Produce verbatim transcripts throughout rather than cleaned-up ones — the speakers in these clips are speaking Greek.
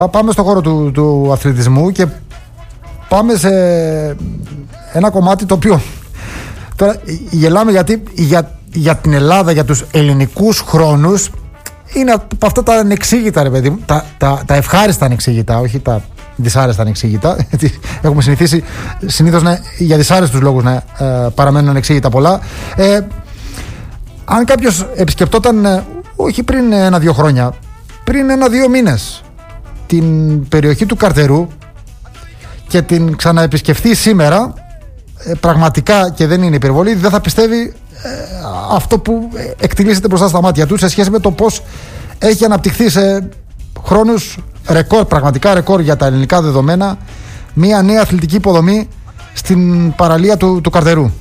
Πάμε στον χώρο του, του αθλητισμού και πάμε σε ένα κομμάτι το οποίο τώρα γελάμε, γιατί για, για την Ελλάδα, για τους ελληνικούς χρόνους, είναι από αυτά τα ανεξήγητα, ρε παιδί μου, τα, τα, τα ευχάριστα ανεξήγητα, όχι τα δυσάρεστα ανεξήγητα. Έχουμε συνηθίσει συνήθως να, για δυσάρεστους λόγους να ε, παραμένουν ανεξήγητα πολλά. Ε, αν κάποιος επισκεπτόταν, ε, όχι πριν ένα-δύο χρόνια, πριν ένα-δύο μήνες, την περιοχή του Καρτερού και την ξαναεπισκεφθεί σήμερα, ε, πραγματικά, και δεν είναι υπερβολή, δεν θα πιστεύει ε, αυτό που εκτιλήσεται μπροστά στα μάτια του σε σχέση με το πώς έχει αναπτυχθεί σε χρόνους ρεκόρ, πραγματικά ρεκόρ για τα ελληνικά δεδομένα, μια νέα αθλητική υποδομή στην παραλία του, του Καρτερού.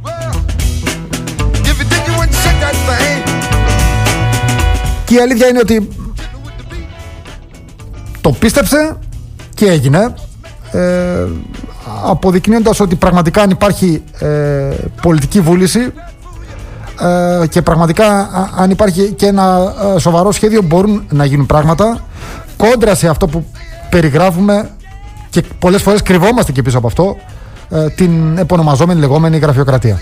Και η αλήθεια είναι ότι το πίστεψε και έγινε, ε, αποδεικνύοντας ότι πραγματικά αν υπάρχει ε, πολιτική βούληση ε, και πραγματικά αν υπάρχει και ένα ε, σοβαρό σχέδιο, μπορούν να γίνουν πράγματα κόντρα σε αυτό που περιγράφουμε, και πολλές φορές κρυβόμαστε και πίσω από αυτό, ε, την επωνομαζόμενη λεγόμενη γραφειοκρατία.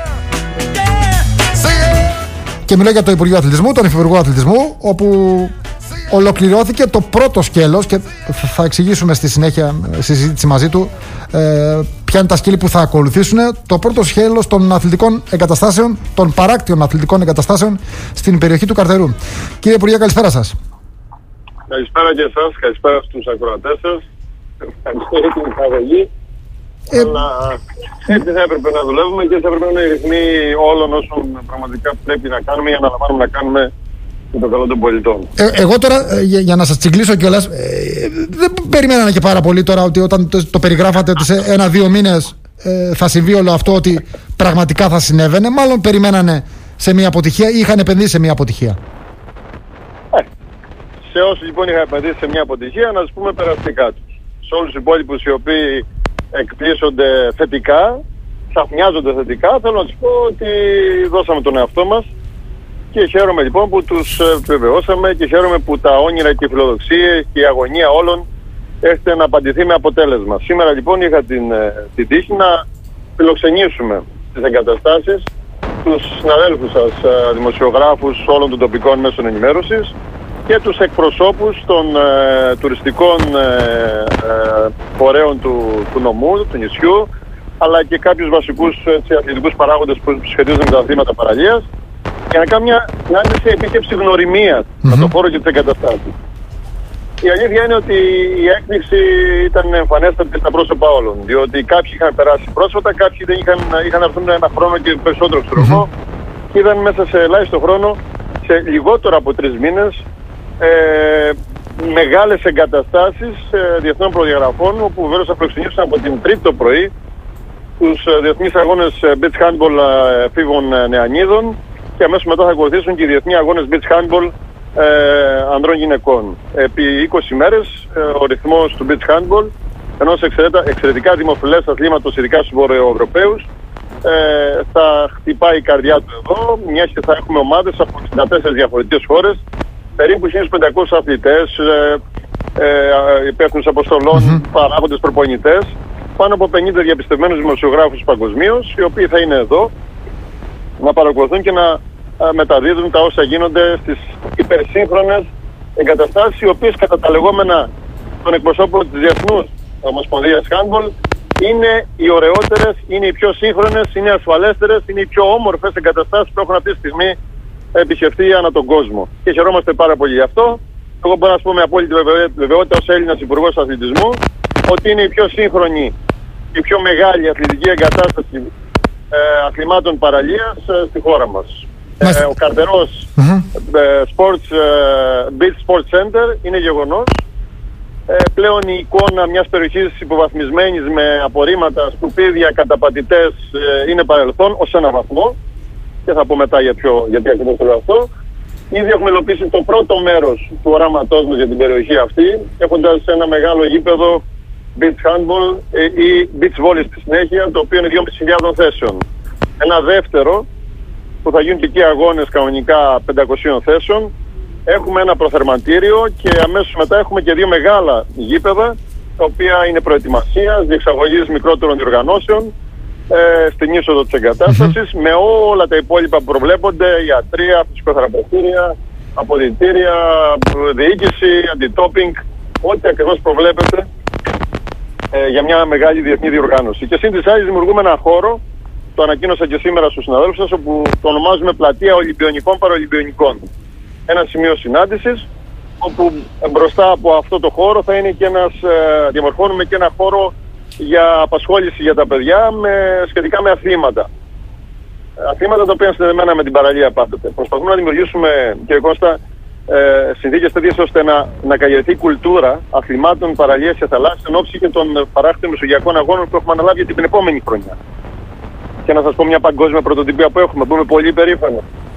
Και μιλάω για το Υπουργείο Αθλητισμού, τον Υφυπουργό Αθλητισμού, όπου ολοκληρώθηκε το πρώτο σκέλος, και θα εξηγήσουμε στη συνέχεια στη συζήτηση μαζί του ε, ποια είναι τα σκέλη που θα ακολουθήσουν. Το πρώτο σκέλος των αθλητικών εγκαταστάσεων, των παράκτιων αθλητικών εγκαταστάσεων στην περιοχή του Καρτερού. Κύριε Υπουργέ, καλησπέρα σας. Καλησπέρα και εσάς, καλησπέρα στους ακροατές σας. Ευχαριστώ για την εισαγωγή. Ε... Αλλά έτσι θα έπρεπε να δουλεύουμε και έτσι θα έπρεπε να είναι η ρυθμή όλων όσων πραγματικά πρέπει να κάνουμε για να λαμβάνουμε να κάνουμε για το καλό των πολιτών. Ε, εγώ τώρα, για, για να σας τσιγκλίσω κιόλας, ε, δεν περιμένανε και πάρα πολύ τώρα ότι όταν το, το περιγράφατε ότι σε ένα-δύο μήνες ε, θα συμβεί όλο αυτό, ότι πραγματικά θα συνέβαινε. Μάλλον περιμένανε σε μια αποτυχία ή είχαν επενδύσει σε μια αποτυχία. Ε, σε όσους λοιπόν είχαν επενδύσει σε μια αποτυχία, να τους πούμε περαστικά τους. Σε όλους τους υπόλοιπους οι οποίοι εκπλήσονται θετικά, ξαφνιάζονται θετικά, θέλω να τους πω ότι δώσαμε τον εαυτό μας. Και χαίρομαι λοιπόν που τους βεβαιώσαμε και χαίρομαι που τα όνειρα και οι φιλοδοξίες και η αγωνία όλων έρχεται να απαντηθεί με αποτέλεσμα. Σήμερα λοιπόν είχα την, την τύχη να φιλοξενήσουμε τις εγκαταστάσεις τους συναδέλφους σας, δημοσιογράφους όλων των τοπικών μέσων ενημέρωσης και τους εκπροσώπους των ε, τουριστικών ε, ε, φορέων του, του νομού, του νησιού, αλλά και κάποιους βασικούς έτσι, αθλητικούς παράγοντες που σχετίζονται με τα αθλήματα παραλίας, για να κάνω μια συνάντηση επίσκεψη γνωριμίας mm-hmm. με το χώρο και τις εγκαταστάσεις. Η αλήθεια είναι ότι η έκπληξη ήταν εμφανέστατη στα πρόσωπα όλων, διότι κάποιοι είχαν περάσει πρόσφατα, κάποιοι δεν είχαν, είχαν έρθουν ένα χρόνο και περισσότερο χρόνο mm-hmm. και είδαν μέσα σε ελάχιστο χρόνο, σε λιγότερο από τρεις μήνες, ε, μεγάλες εγκαταστάσεις ε, διεθνών προδιαγραφών, όπου βεβαίως θα προεξηγήσουν από την Τρίτη το πρωί τους ε, διεθνείς αγώνες beach handball ε, φίβων ε, νεανίδων, και αμέσως μετά θα ακολουθήσουν και οι διεθνείς αγώνες beach handball ε, ανδρών γυναικών. Επί είκοσι μέρες ε, ο ρυθμός του beach handball, ενός εξαιρετικά δημοφιλές αθλήματος, ειδικά στους Βορειοευρωπαίους, ε, θα χτυπάει η καρδιά του εδώ, μιας και θα έχουμε ομάδες από εξήντα τέσσερις διαφορετικές χώρες, περίπου χίλιους πεντακόσιους αθλητές, ε, ε, υπεύθυνους αποστολών, mm-hmm. παράγοντες, προπονητές, πάνω από πενήντα διαπιστευμένους δημοσιογράφους παγκοσμίως, οι οποίοι θα είναι εδώ να παρακολουθούν και να α, μεταδίδουν τα όσα γίνονται στις υπερσύγχρονες εγκαταστάσεις, οι οποίες κατά τα λεγόμενα των εκπροσώπων της Διεθνούς Ομοσπονδίας Handball είναι οι ωραιότερες, είναι οι πιο σύγχρονες, είναι οι ασφαλέστερες, είναι οι πιο όμορφες εγκαταστάσεις που έχουν αυτή τη στιγμή επισκεφτεί ανά τον κόσμο. Και χαιρόμαστε πάρα πολύ γι' αυτό. Εγώ μπορώ να σας πω με απόλυτη βεβαιότητα ως Έλληνας Υπουργός Αθλητισμού ότι είναι η πιο σύγχρονη, η πιο μεγάλη αθλητική εγκατάσταση ε, αθλημάτων παραλίας ε, στη χώρα μας. Ε, ο Καρτερός mm-hmm. ε, sports, ε, Beach Sports Center είναι γεγονός. Ε, πλέον η εικόνα μιας περιοχής υποβαθμισμένης με απορρίμματα, σκουπίδια, καταπατητές ε, είναι παρελθόν ως ένα βαθμό. Και θα πω μετά για ποιο, γιατί ακριβώς το λέω αυτό. Ήδη έχουμε υλοποιήσει το πρώτο μέρος του οράματός μας για την περιοχή αυτή, έχοντας ένα μεγάλο γήπεδο beach handball ε, ή beach volley στη συνέχεια, το οποίο είναι δυόμισι χιλιάδες θέσεων. Ένα δεύτερο, που θα γίνουν και εκεί αγώνες κανονικά πεντακοσίων θέσεων, έχουμε ένα προθερμαντήριο και αμέσως μετά έχουμε και δύο μεγάλα γήπεδα, τα οποία είναι προετοιμασίας, διεξαγωγής μικρότερων διοργανώσεων ε, στην είσοδο της εγκατάστασης, mm-hmm. με όλα τα υπόλοιπα που προβλέπονται, ιατρία, φυσικοθεραπευτήρια, αποδυτήρια, διοίκηση, αντιτόπινγκ, ό,τι ακριβώς προβλέπεται ε, για μια μεγάλη διεθνή διοργάνωση. Και σύν της άλλης δημιουργούμε ένα χώρο, το ανακοίνωσα και σήμερα στους συναδέλφους σας, όπου το ονομάζουμε Πλατεία Ολυμπιονικών Παραολυμπιονικών. Ένα σημείο συνάντησης, όπου μπροστά από αυτό το χώρο θα είναι και ένας, ε, διαμορφώνουμε και ένα χώρο για απασχόληση για τα παιδιά με, σχετικά με αθλήματα. Αθλήματα τα οποία είναι συνδεδεμένα με την παραλία πάντοτε. Προσπαθούμε να δημιουργήσουμε, κύριε Κώστα, ε, συνθήκες τέτοιες ώστε να, να καλλιεργηθεί κουλτούρα αθλημάτων παραλίας και θαλάσσης εν ώψη και των παράκτητων μεσογειακών αγώνων που έχουμε αναλάβει για την επόμενη χρονιά. Και να σας πω μια παγκόσμια πρωτοτυπία που έχουμε, που είμαι πολύ υπερήφανο.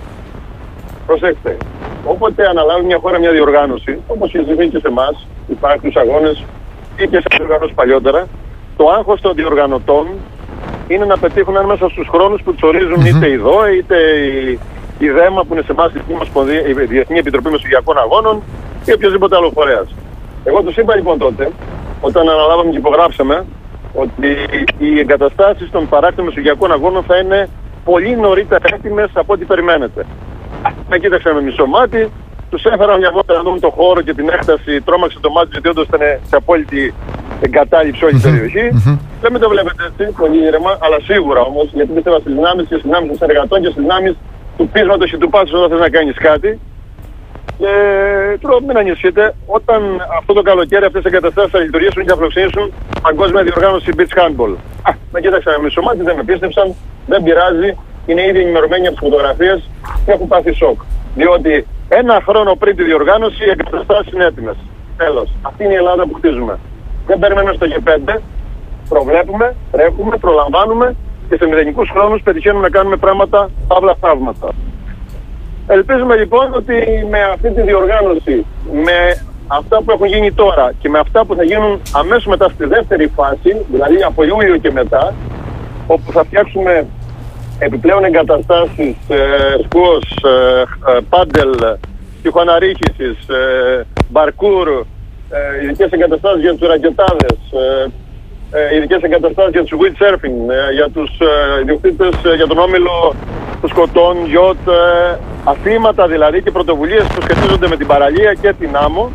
Προσέξτε, όποτε αναλάβει μια χώρα μια διοργάνωση, όπως συμβαίνει και σε εμάς, υπάρχουν τους αγώνες ή και σε διοργανώσεις παλιότερα, το άγχος των διοργανωτών είναι να πετύχουν μέσα στους χρόνους που τους ορίζουν mm-hmm. είτε η ΔΟΕ, είτε η, η ΔΕΜΑ που είναι σε εμάς η Διεθνή Επιτροπή Μεσογειακών Αγώνων ή οποιοδήποτε άλλο φορέας. Εγώ τους είπα λοιπόν τότε, όταν αναλάβαμε και υπογράψαμε, ότι οι εγκαταστάσεις των παράκτων Μεσογειακών Αγώνων θα είναι πολύ νωρίτερα έτοιμες από ό,τι περιμένετε. Με κοίταξαν με μισό μάτι, τους έφερα μια βόλτα να δούμε το χώρο και την έκταση, τρόμαξε το μάτι γιατί όντως ήταν σε απόλυτη εγκατάλειψη όλη την περιοχή. Mm-hmm. Δεν με το βλέπετε έτσι, πολύ ήρεμα, αλλά σίγουρα όμως, γιατί πιστεύω στις δυνάμεις και στις δυνάμεις των συνεργατών και στις δυνάμεις του πείσματος και του πάθους όταν θες να κάνεις κάτι. Και τώρα μην ανησυχείτε, όταν αυτό το καλοκαίρι αυτές οι εγκαταστάσεις θα λειτουργήσουν και θα φιλοξενήσουν παγκόσμια διοργάνωση beach handball. Α, με κοίταξαν με μισό μάτι, δεν με πίστεψαν, δεν πειράζει. Είναι ήδη ενημερωμένοι από τις φωτογραφίες και έχουν πάθει σοκ. Διότι ένα χρόνο πριν τη διοργάνωση οι εγκαταστάσεις είναι έτοιμες. Τέλος. Αυτή είναι η Ελλάδα που χτίζουμε. Δεν περιμένουμε στο Γ πέντε, προβλέπουμε, τρέχουμε, προλαμβάνουμε και σε μηδενικούς χρόνους πετυχαίνουμε να κάνουμε πράγματα, παύλα θαύματα. Ελπίζουμε λοιπόν ότι με αυτή τη διοργάνωση, με αυτά που έχουν γίνει τώρα και με αυτά που θα γίνουν αμέσως μετά στη δεύτερη φάση, δηλαδή από Ιούλιο και μετά, όπου θα φτιάξουμε επιπλέον εγκαταστάσεις ε, σκουός, ε, ε, πάντελ, τυχοαναρρίχησης, ε, μπαρκούρ, ε, ειδικές εγκαταστάσεις για τους ρακετάδες, ε, ε, ειδικές εγκαταστάσεις για τους windsurfing, ε, για τους ε, ιδιοκτήτες, ε, για τον όμιλο των σκοτών, γιότ, ε, αθλήματα δηλαδή και πρωτοβουλίες που σχετίζονται με την παραλία και την άμμο.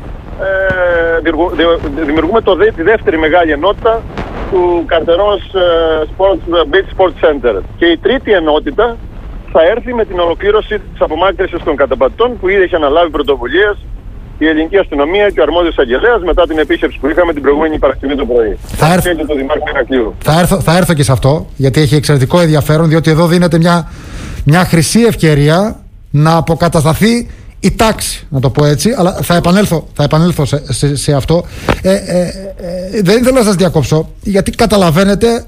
Ε, δημιουργούμε το, τη δεύτερη μεγάλη ενότητα του Καρτερός sports, Beach Sports Center. Και η τρίτη ενότητα θα έρθει με την ολοκλήρωση της απομάκρυνσης των καταπατητών που ήδη έχει αναλάβει πρωτοβουλίες η ελληνική αστυνομία και ο αρμόδιος αγγελέας μετά την επίσκεψη που είχαμε την προηγούμενη Παρασκευή το πρωί. Θα, έρθ... το θα, έρθω, θα έρθω και σε αυτό, γιατί έχει εξαιρετικό ενδιαφέρον, διότι εδώ δίνεται μια, μια χρυσή ευκαιρία να αποκατασταθεί η τάξη, να το πω έτσι, αλλά θα επανέλθω, θα επανέλθω σε, σε, σε αυτό. Ε, ε, ε, δεν ήθελα να σας διακόψω, γιατί καταλαβαίνετε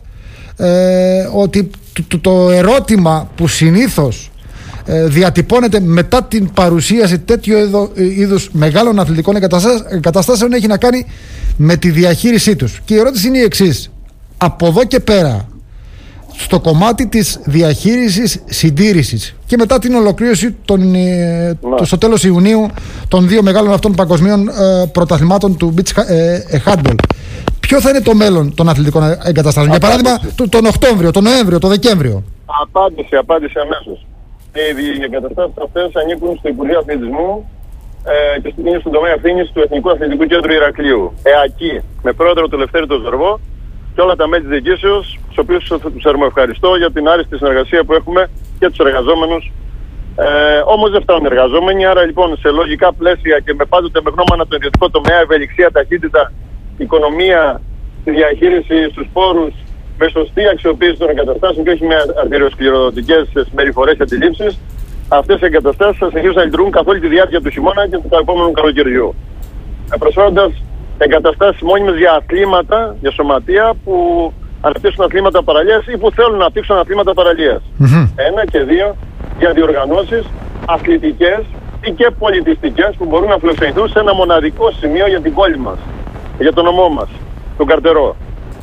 ε, ότι το, το, το ερώτημα που συνήθως ε, διατυπώνεται μετά την παρουσίαση τέτοιου είδους μεγάλων αθλητικών εγκαταστάσεων έχει να κάνει με τη διαχείρισή τους. Και η ερώτηση είναι η εξής. Από εδώ και πέρα, στο κομμάτι της διαχείρισης συντήρησης και μετά την ολοκλήρωση των, ε, το, στο τέλος Ιουνίου των δύο μεγάλων αυτών παγκοσμίων ε, πρωταθλημάτων του beach ε, ε, handball, ποιο θα είναι το μέλλον των αθλητικών εγκαταστάσεων? Για παράδειγμα το, τον Οκτώβριο, τον Νοέμβριο, τον Δεκέμβριο. Απάντηση, απάντηση αμέσως. Οι εγκαταστάσεις αυτές ανήκουν στο Υπουργείο Αθλητισμού ε, και είναι στον τομέα ευθύνης του Εθνικού Αθλητικού Κέντρου Ηρακλείου. ΕΑΚΙ, με πρόεδρο του Λευτέρη τον Ζορβό και όλα τα μέλη της διοικήσεως, στους οποίους τους ευχαριστώ για την άριστη συνεργασία που έχουμε και τους εργαζόμενους. Ε, όμως δεν φτάνουν εργαζόμενοι, άρα λοιπόν σε λογικά πλαίσια και με πάντοτε με γνώμονα το ιδιωτικό τομέα, ευελιξία, ταχύτητα, οικονομία, τη διαχείριση στους πόρους, με σωστή αξιοποίηση των εγκαταστάσεων και όχι με αρτηριοσκληροδοτικές συμπεριφορές και αντιλήψεις, αυτές οι εγκαταστάσεις θα συνεχίσουν να λειτουργούν καθ' όλη τη διάρκεια του χειμώνα και του επόμενου καλοκαιριού. Ε, προσφέροντας εγκαταστάσεις μόνιμες για αθλήματα, για σωματεία που αναπτύσσουν αθλήματα παραλίας ή που θέλουν να αναπτύξουν αθλήματα παραλίας. Mm-hmm. Ένα και δύο για διοργανώσεις αθλητικές ή και πολιτιστικές που μπορούν να φιλοξενηθούν σε ένα μοναδικό σημείο για την πόλη μας, για τον νομό μας, τον Καρτερό.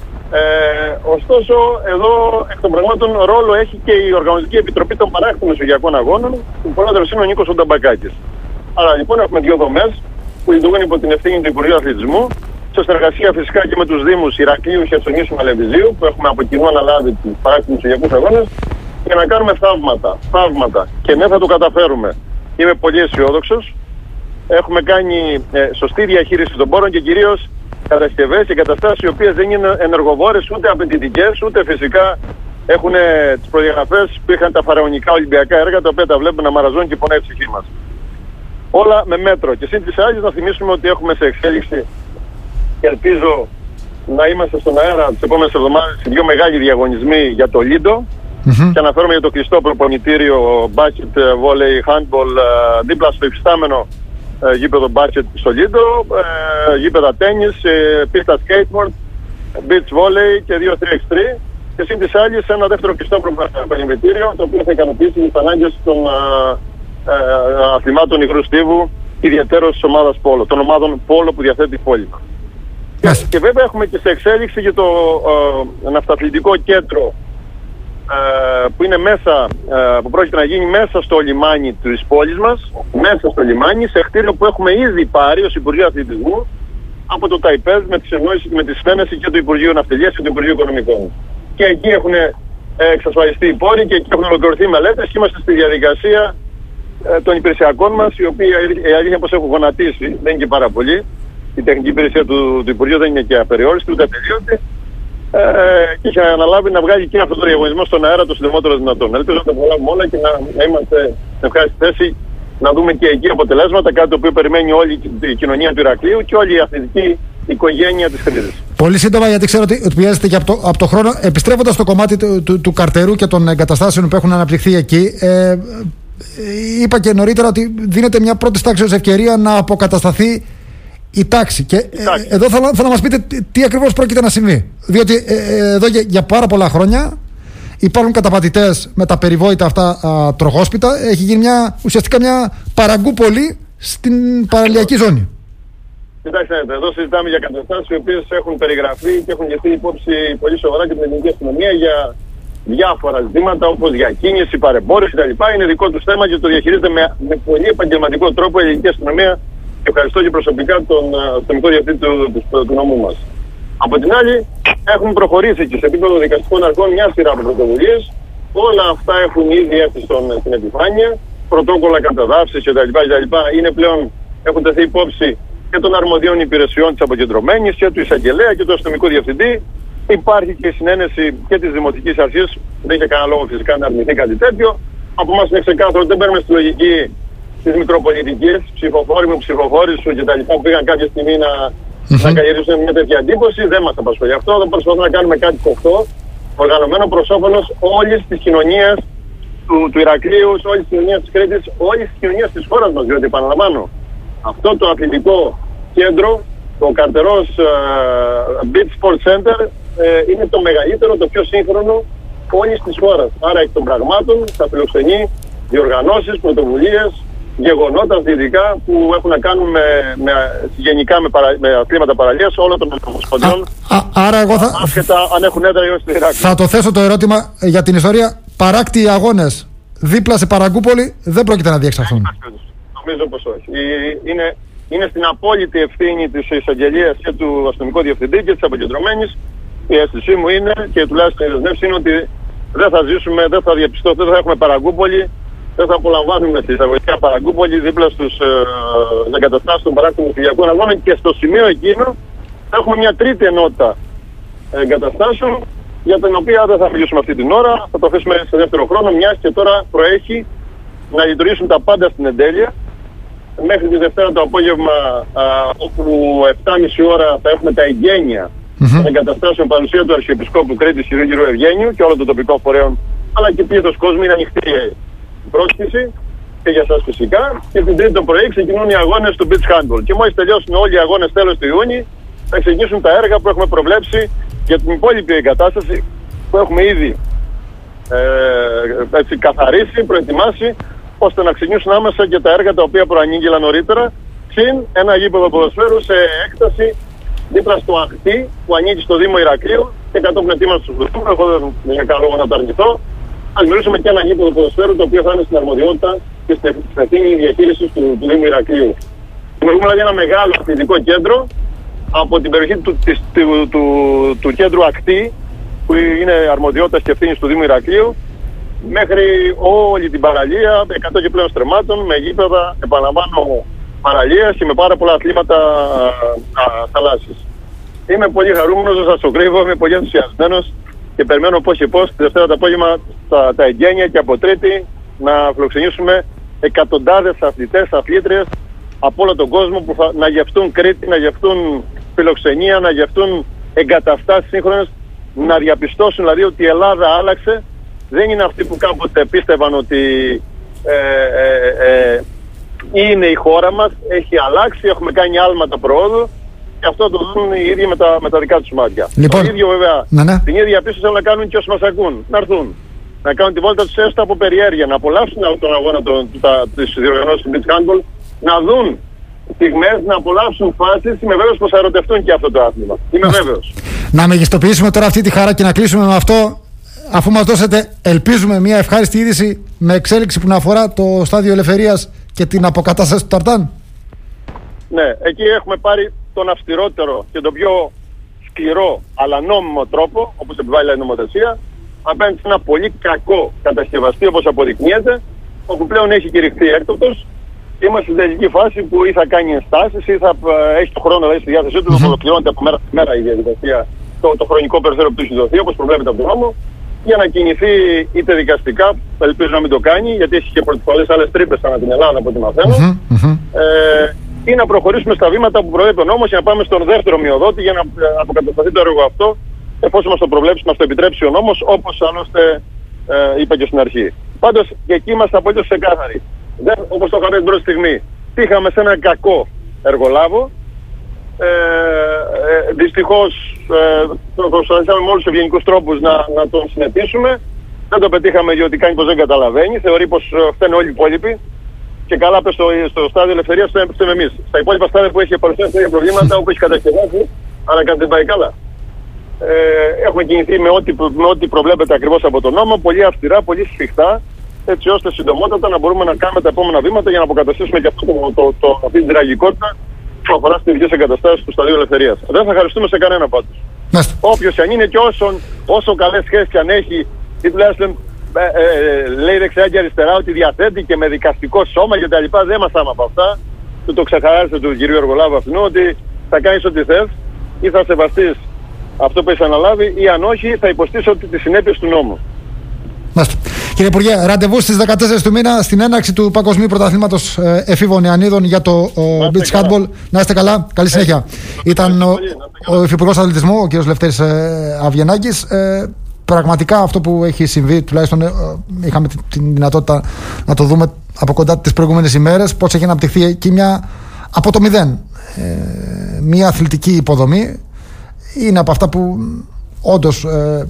Ε, ωστόσο, εδώ εκ των πραγμάτων ρόλο έχει και η Οργανωτική Επιτροπή των Παράκτων Μεσογειακών Αγώνων, που πρόεδρος είναι ο Νίκος Ονταμπακάκης. Άρα λοιπόν έχουμε δύο δομές που λειτουργούν υπό την ευθύνη του Υπουργείου Αθλητισμού, σε συνεργασία φυσικά και με τους Δήμους Ηρακλείου, Χερσονήσου, Μαλεβιζίου, που έχουμε από κοινού αναλάβει τους παράκτητους Ολυμπιακούς Αγώνες, για να κάνουμε θαύματα. Θαύματα. Και ναι, θα το καταφέρουμε. Είμαι πολύ αισιόδοξος. Έχουμε κάνει ε, σωστή διαχείριση των πόρων και κυρίως κατασκευές και καταστάσεις οι οποίες δεν είναι ενεργοβόρες ούτε απαιτητικές, ούτε φυσικά έχουν τις προδιαγραφές που είχαν τα φαραωνικά Ολυμπιακά έργα, τα οποία τα βλέπουμε να μαραζώνουν και πονάει η ψυχή μας. Όλα με μέτρο. Και σύν της άλλης να θυμίσουμε ότι έχουμε σε εξέλιξη και ελπίζω να είμαστε στον αέρα τις επόμενες εβδομάδες δύο μεγάλοι διαγωνισμοί για το Λίντο. Mm-hmm. Και αναφέρομαι για το κλειστό προπονητήριο μπάσκετ, volley, handball δίπλα στο υφιστάμενο γήπεδο μπάσκετ στο Λίντο, γήπεδα τένις, πίστα skateboard, beach volley και δύο τρία εξ τρία. Και σύν της άλλης ένα δεύτερο κλειστό προπονητήριο, το οποίο θα ικανοποιήσει τις ανάγκες των αθλημάτων υγρού στίβου, ιδιαίτερως της ομάδας πόλο, των ομάδων πόλο που διαθέτει η πόλη. Yes. Και, και βέβαια έχουμε και σε εξέλιξη για το ε, ναυταθλητικό κέντρο ε, που είναι μέσα, ε, που πρόκειται να γίνει μέσα στο λιμάνι της πόλης μας, μέσα στο λιμάνι, σε κτίριο που έχουμε ήδη πάρει ως Υπουργείο Αθλητισμού από το ΤΑΙΠΕΔ με τη συνεννόηση και με τη συνένεση και του Υπουργείου Ναυτιλίας και του Υπουργείου Οικονομικών. Και εκεί έχουν εξασφαλιστεί οι πόροι και εκεί έχουν ολοκληρωθεί μελέτες και είμαστε στη διαδικασία ε, των υπηρεσιακών μας, οι οποίοι η αλήθεια πως έχουν γονατίσει, δεν είναι και πάρα πολύ. Η τεχνική υπηρεσία του, του Υπουργείου δεν είναι και απεριόριστη, ούτε ατελείωτη. Ε, και είχε αναλάβει να βγάλει και αυτό το διαγωνισμό στον αέρα το συντομότερο δυνατόν. Ελπίζω να τα προλάβουμε όλα και να, να είμαστε σε ευχάριστη θέση να δούμε και εκεί αποτελέσματα, κάτι το οποίο περιμένει όλη η κοινωνία του Ηρακλείου και όλη η αθλητική οικογένεια της Κρήτης. Πολύ σύντομα, γιατί ξέρω ότι πιέζεται και από το, από το χρόνο. Επιστρέφοντας στο κομμάτι του, του, του Καρτερού και των εγκαταστάσεων που έχουν αναπτυχθεί εκεί, ε, είπα και νωρίτερα ότι δίνεται μια πρώτη τάξη ως ευκαιρία να αποκατασταθεί η τάξη. Και ε, εδώ θέλω, θέλω να μας πείτε τι, τι ακριβώς πρόκειται να συμβεί. Διότι ε, ε, εδώ για, για πάρα πολλά χρόνια υπάρχουν καταπατητές με τα περιβόητα αυτά α, τροχόσπιτα. Έχει γίνει μια, ουσιαστικά μια παραγκούπολη στην παραλιακή ζώνη. Κοιτάξτε, εδώ συζητάμε για καταστάσεις οι οποίες έχουν περιγραφεί και έχουν ληφθεί υπόψη πολύ σοβαρά και την ελληνική αστυνομία για διάφορα ζητήματα όπως διακίνηση, παρεμπόρηση κτλ. Είναι δικό του θέμα και το διαχειρίζεται με, με πολύ επαγγελματικό τρόπο η ελληνική αστυνομία. Και ευχαριστώ και προσωπικά τον αστυνομικό διευθυντή του, του, του νομού μας. Από την άλλη, έχουμε προχωρήσει και σε επίπεδο δικαστικών αρχών μια σειρά από πρωτοβουλίες. Όλα αυτά έχουν ήδη έρθει στην επιφάνεια. Πρωτόκολλα καταδάφισης κτλ. Είναι πλέον, έχουν τεθεί υπόψη και των αρμοδίων υπηρεσιών της αποκεντρωμένης και του εισαγγελέα και του αστυνομικού διευθυντή. Υπάρχει και η συνένεση και της Δημοτικής Αρχής. Δεν είχε κανένα λόγο φυσικά να αρνηθεί κάτι τέτοιο. Από εμάς είναι ξεκάθαρο, δεν παίρνουμε στη λογική τις μικροπολιτικές, ψηφοφόροι μου, ψηφοφόροι σου και τα λοιπά που πήγαν κάποια στιγμή να, mm-hmm. να καλλιεργήσουν μια τέτοια εντύπωση. Δεν μας απασχολεί αυτό. Θα προσπαθούμε να κάνουμε κάτι σωστό, οργανωμένο προς όφελος όλης της κοινωνίας του, του Ηρακλείου, όλης της κοινωνίας της Κρήτης, όλης της κοινωνίας της χώρας μας. Διότι επαναλαμβάνω, αυτό το αθλητικό κέντρο, το Καρτερός uh, Beach Sport Center, uh, είναι το μεγαλύτερο, το πιο σύγχρονο όλης της χώρας. Άρα εκ των πραγμάτων θα φιλοξενεί διοργανώσεις, πρωτοβουλίες, γεγονότα αθλητικά που έχουν να κάνουν με, με, γενικά με, παρα, με αθλήματα παραλίας όλων των ομοσπονδιών. Άρα εγώ θα... Άσχετα αν έχουν έδρα ή όχι στην Ηράκλειο. Θα το θέσω το ερώτημα για την ιστορία. Παράκτιοι αγώνες δίπλα σε Παραγκούπολη δεν πρόκειται να διεξαχθούν. Νομίζω πως όχι. Είναι, είναι στην απόλυτη ευθύνη της εισαγγελίας και του αστυνομικού διευθυντή και της αποκεντρωμένης. Η αίσθησή μου είναι και τουλάχιστον η δεσμεύση είναι ότι δεν θα ζήσουμε, δεν θα διαπιστώσουμε, δεν θα έχουμε Παραγκούπολη. Δεν θα απολαμβάνουμε τη εισαγωγικά Παραγκούπολη δίπλα στους ε, εγκαταστάσεις των παράκτητων Ολυμπιακών Αγώνων και στο σημείο εκείνο θα έχουμε μια τρίτη ενότητα εγκαταστάσεων για την οποία δεν θα μιλήσουμε αυτή την ώρα, θα το αφήσουμε σε δεύτερο χρόνο, μιας και τώρα προέχει να λειτουργήσουν τα πάντα στην εντέλεια. Μέχρι τη Δευτέρα το απόγευμα, α, όπου επτά και μισή ώρα θα έχουμε τα εγγένεια mm-hmm. των εγκαταστάσεων παρουσία του Αρχιεπισκόπου Κρήτης κ. Ευγένιου και όλων των τοπικών φορέων, αλλά και πλήθος κόσμου. Είναι ανοιχτή πρόσκληση και για σας φυσικά. Και την Τρίτη το πρωί ξεκινούν οι αγώνες του beach handball. Και μόλις τελειώσουν όλοι οι αγώνες τέλος του Ιούνιου, θα ξεκινήσουν τα έργα που έχουμε προβλέψει για την υπόλοιπη εγκατάσταση που έχουμε ήδη ε, έτσι, καθαρίσει, προετοιμάσει, ώστε να ξεκινήσουν άμεσα και τα έργα τα οποία προανήγγειλα νωρίτερα. Συν ένα γήπεδο ποδοσφαίρου σε έκταση δίπλα στο Αχτί που ανήκει στο Δήμο Ηρακλείου και κατόπιν ετοίμαση του Βουλίου. Εγώ δεν είχα καλό λόγο να το αρνηθώ. Ας μιλήσουμε και ένα γήπεδο ποδοσφαίρου το οποίο θα είναι στην αρμοδιότητα και στην ευθύνη διαχείριση του, του Δήμου Ηρακλείου. Δημιουργούμε δηλαδή ένα μεγάλο αθλητικό κέντρο από την περιοχή του, της, του, του, του κέντρου Ακτή, που είναι αρμοδιότητα και ευθύνη του Δήμου Ηρακλείου, μέχρι όλη την παραλία, εκατό και πλέον στρεμμάτων, με γήπεδα, επαναλαμβάνω, παραλίας και με πάρα πολλά αθλήματα θαλάσσης. Είμαι πολύ χαρούμενος, δεν σας το κρύβω, είμαι πολύ ενθουσιασμένος και περιμένω πώς και πώς τη Δευτέρα το απόγευμα τα, τα εγγένεια και από Τρίτη να φιλοξενήσουμε εκατοντάδες αθλητές, αθλήτριες από όλο τον κόσμο που θα, να γευτούν Κρήτη, να γευτούν φιλοξενία, να γευτούν εγκαταστάσεις σύγχρονες, να διαπιστώσουν δηλαδή ότι η Ελλάδα άλλαξε. Δεν είναι αυτοί που κάποτε πίστευαν ότι ε, ε, ε, είναι η χώρα μας, έχει αλλάξει, έχουμε κάνει άλματα προόδου και αυτό το δουν οι ίδιοι με τα, με τα δικά τους μάτια. Λοιπόν, το ίδιο βέβαια, ναι, ναι. την ίδια πίσω θέλουν να κάνουν και όσοι μας ακούν, να έρθουν. Να κάνουν τη βόλτα τους έστω από περιέργεια, να απολαύσουν τον αγώνα των, τα, της διοργανώσης του beach handball, να δουν στιγμές, να απολαύσουν φάσεις. Είμαι βέβαιος πως θα ερωτευτούν και αυτό το άθλημα. Είμαι βέβαιος. Να μεγιστοποιήσουμε τώρα αυτή τη χαρά και να κλείσουμε με αυτό, αφού μας δώσετε, ελπίζουμε, μια ευχάριστη είδηση με εξέλιξη που να αφορά το στάδιο Ελευθερίας και την αποκατάσταση του Ταρτάν. Ναι, εκεί έχουμε πάρει τον αυστηρότερο και τον πιο σκληρό αλλά νόμιμο τρόπο, όπως επιβάλλει η νομοθεσία, απέναντι σε ένα πολύ κακό κατασκευαστή, όπως αποδεικνύεται, όπου πλέον έχει κηρυχθεί έκτοτος. Είμαστε στην τελική φάση που ή θα κάνει ενστάσεις ή θα ε, έχει το χρόνο δηλαδή, στη διάθεσή του, mm-hmm. ολοκληρώνεται από μέρα σε μέρα η διαδικασία, το, το χρονικό περιθώριο που του έχει δοθεί, όπως προβλέπεται από τον νόμο, για να κινηθεί είτε δικαστικά, ελπίζω να μην το κάνει, γιατί έχει και πολλές άλλες τρύπες ανά την Ελλάδα από ό,τι μαθαίνω, mm-hmm. ε, ή να προχωρήσουμε στα βήματα που προβλέπει ο νόμος για να πάμε στον δεύτερο μειοδότη για να αποκατασταθεί το έργο αυτό, εφόσον μας το προβλέψει, μας το επιτρέψει ο νόμος, όπως άλλωστε ε, είπα και στην αρχή. Πάντως και εκεί είμαστε απολύτως ξεκάθαροι. Όπως το είχαμε την πρώτη στιγμή, είχαμε σε ένα κακό εργολάβο. Ε, ε, δυστυχώς ε, προσπαθήσαμε με όλους τους ευγενικούς τρόπους να, να τον συνετήσουμε. Δεν το πετύχαμε διότι κάνει πως δεν καταλαβαίνει. Θεωρεί πως φταίνε όλοι οι υπόλοιποι. Και καλά πες στο, στο στάδιο Ελευθερίας φταίμε εμείς. Στα υπόλοιπα στάδια που έχει παρουσιάσει τέτοια προβλήματα, όπου έχει κατασκευάσει, αλλά κάτι δεν πάει καλά. Ε, έχουμε κινηθεί με ό,τι, με ό,τι προβλέπεται ακριβώς από τον νόμο, πολύ αυστηρά, πολύ σφιχτά, έτσι ώστε συντομότατα να μπορούμε να κάνουμε τα επόμενα βήματα για να αποκαταστήσουμε και αυτό το, το, το, αυτή την τραγικότητα που αφορά στις ίδιες εγκαταστάσεις του Σταδίου Ελευθερίας. Δεν θα χαριστούμε σε κανένα πάντως. Όποιος αν είναι και όσον, όσο καλές σχέσεις κι αν έχει, ή τουλάχιστον ε, ε, λέει δεξιά και αριστερά ότι διαθέτει και με δικαστικό σώμα και τα λοιπά, δεν μας άμα από αυτά. Του το ξεχαράρισε του κυρίου Εργολάβου αυτού ότι θα κάνεις ό,τι θες ή θα σεβαστείς αυτό που έχεις αναλάβει ή αν όχι θα υποστείς ότι τις συνέπειες του νόμου. Μάλιστα. Κύριε Υπουργέ, ραντεβού στις δεκατέσσερις του μήνα στην έναρξη του Παγκοσμίου Πρωταθλήματος ε, Εφήβων Νεανίδων για το ο, beach handball. Να είστε καλά, καλή συνέχεια. Ε, Ήταν ο, ο Υφυπουργός Αθλητισμού, ο κ. Λευτέρης ε, Αβγενάκης. Ε, πραγματικά αυτό που έχει συμβεί, τουλάχιστον ε, είχαμε την, την δυνατότητα να το δούμε από κοντά τις προηγούμενες ημέρες, πώς έχει αναπτυχθεί εκεί μια από το μηδέν ε, μια αθλητική υποδομή. Είναι από αυτά που όντως ε,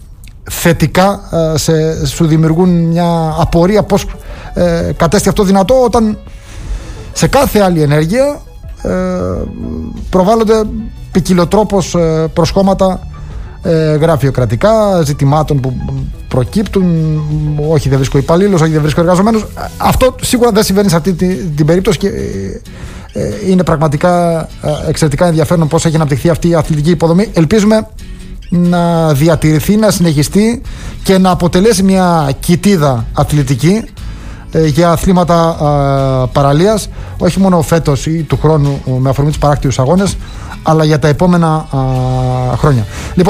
θετικά ε, σε, σου δημιουργούν μια απορία πώς ε, κατέστη αυτό δυνατό όταν σε κάθε άλλη ενέργεια ε, προβάλλονται ποικιλοτρόπως ε, προσκόμματα ε, γραφειοκρατικά ζητημάτων που προκύπτουν, όχι δεν βρίσκω υπαλλήλους, όχι δεν βρίσκω εργαζομένους. Αυτό σίγουρα δεν συμβαίνει σε αυτή την, την περίπτωση και ε, ε, είναι πραγματικά ε, εξαιρετικά ενδιαφέρον πώς έχει αναπτυχθεί αυτή η αθλητική υποδομή. Ελπίζουμε να διατηρηθεί, να συνεχιστεί και να αποτελέσει μια κοιτίδα αθλητική ε, για αθλήματα ε, παραλίας, όχι μόνο φέτος ή του χρόνου με αφορμή τους παράκτιους αγώνες, αλλά για τα επόμενα ε, χρόνια. Λοιπόν,